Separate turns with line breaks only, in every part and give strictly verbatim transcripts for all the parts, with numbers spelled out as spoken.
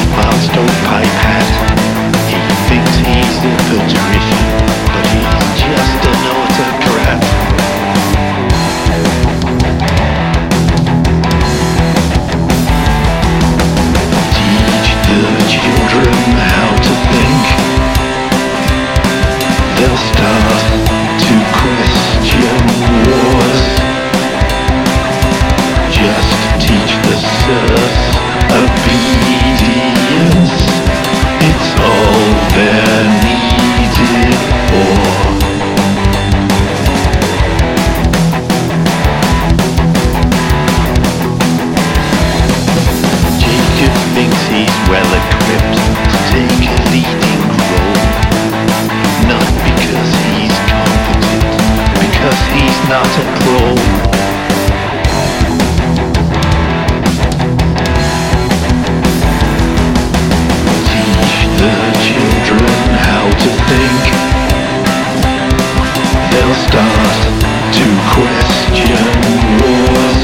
Milestone pipe hat. He thinks he's the patrician, but he's just an autocrat. Teach the children how to think. They'll start to question wars. Just teach the serfs obedience. It's all they're needed for. Jacob thinks he's well equipped to take a leading role. Not because he's competent, because he's not a pro. The children how to think. They'll start to question wars.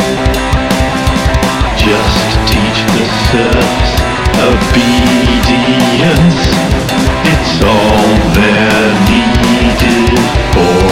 Just teach the serfs obedience. It's all they're needed for.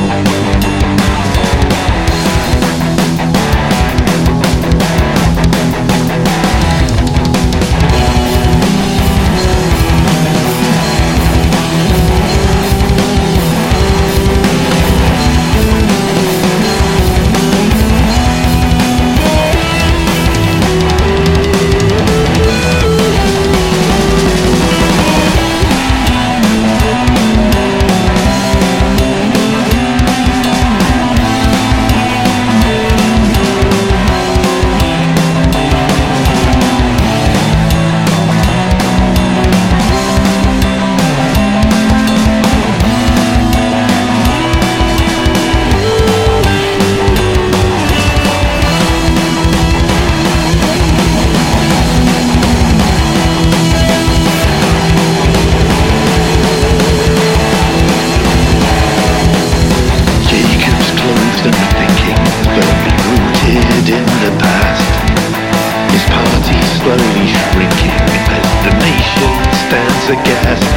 Slowly shrinking as the nation stands aghast.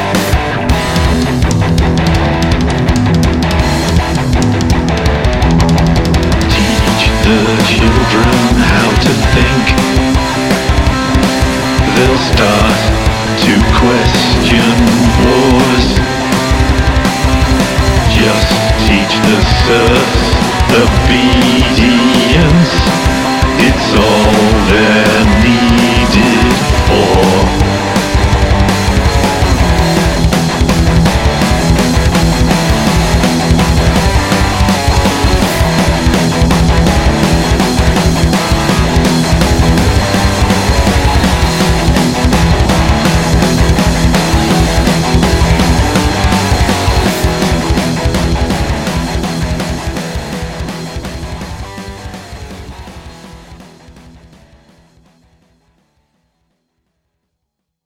Teach the children how to think. They'll start to question wars. Just teach the serfs obedience.